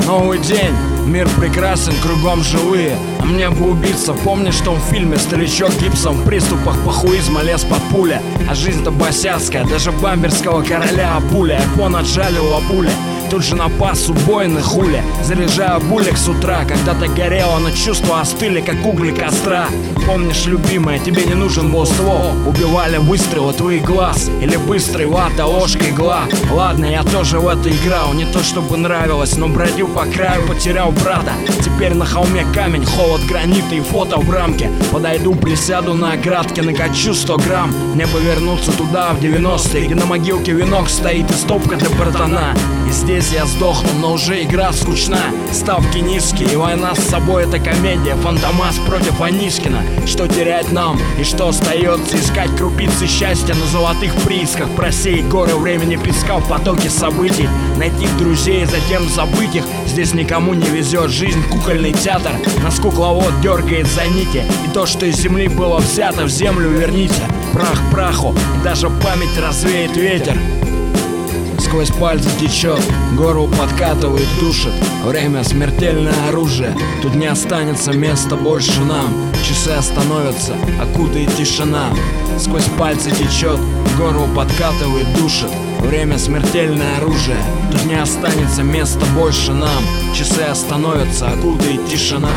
Новый день, мир прекрасен, кругом живые. А мне бы убиться, помнишь, что в фильме старичок гипсом в приступах похуизма лез под пуля. А жизнь-то босяцкая, даже бамберского короля пуля. Япон отжалила пуля, тут же напас убойный хуля. Заряжаю булек с утра, когда-то горело, но чувства остыли, как угли костра. Помнишь, любимая, тебе не нужен был ствол. Убивали выстрелы твоих глаз, или быстрый вата, ложка, игла. Ладно, я тоже в это играл, не то чтобы нравилось, но бродил по краю, потерял брата. Теперь на холме камень, холод гранита и фото в рамке. Подойду, присяду на оградке, накачу 100 грамм. Мне повернуться туда, в 90-е, где на могилке венок стоит и стопка для братана. И здесь я сдохну, но уже игра скучна. Ставки низкие, и война с собой — это комедия. Фантомас против Анискина. Что терять нам и что остается? Искать крупицы счастья на золотых приисках. Просеять горы времени песка в потоке событий. Найти друзей, затем забыть их. Здесь никому не везет, жизнь кукольный театр. Нас кукловод дергает за нити. И то, что из земли было взято, в землю верните. Прах праху, и даже память развеет ветер. Сквозь пальцы течет, горло подкатывает, душит. Время — смертельное оружие. Тут не останется места больше нам. Часы остановятся, окутает тишина. Сквозь пальцы течет, горло подкатывает, душит. Время — смертельное оружие. Тут не останется места больше нам. Часы остановятся, окутает тишина.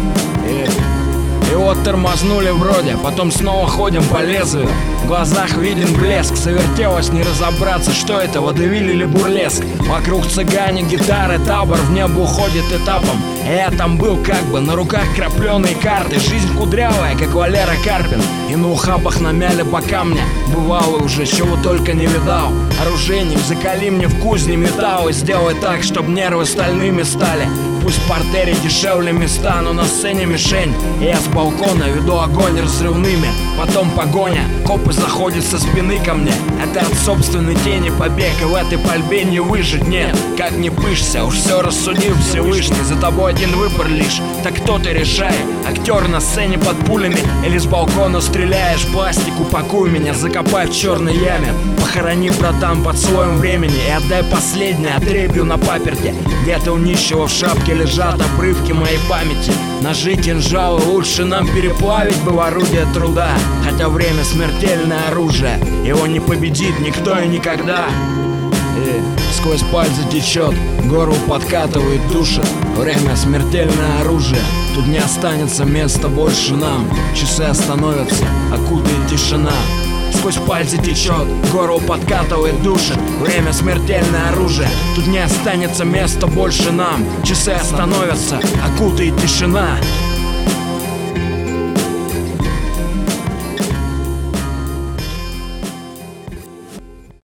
И вот тормознули вроде, потом снова ходим по лезвию. В глазах виден блеск, завертелось не разобраться, что это, водевиль или бурлеск. Вокруг цыгане, гитары, табор в небо уходит этапом. И я там был как бы, на руках крапленые карты. Жизнь кудрявая, как Валера Карпин. И на ухабах намяли по камня. Бывало уже, чего только не видал. Оружейник, закали мне в кузне металл и сделай так, чтоб нервы стальными стали. Пусть в портере дешевле места, но на сцене мишень. И я с балкона веду огонь разрывными. Потом погоня, копы заходят со спины ко мне. Это от собственной тени побег, и в этой пальбе не выжить нет. Как не пышься, уж все рассудил Всевышний. За тобой один выбор лишь, так кто ты решай? Актер на сцене под пулями или с балкона стреляешь? Пластик упакуй меня, закопай в черной яме. Похорони, братан, под слоем времени и отдай последнее отребью на паперте. Где-то у нищего в шапке лежат обрывки моей памяти. Ножи, кинжалы лучше нам переплавить бы в орудие труда. Хотя время — смертельное оружие, его не победит никто и никогда. И сквозь пальцы течет, горло подкатывает, душит. Время — смертельное оружие, тут не останется места больше нам. Часы остановятся, окутает тишина. Сквозь пальцы течет, горло подкатывает, душит. Время — смертельное оружие, тут не останется места больше нам. Часы остановятся, окутает тишина.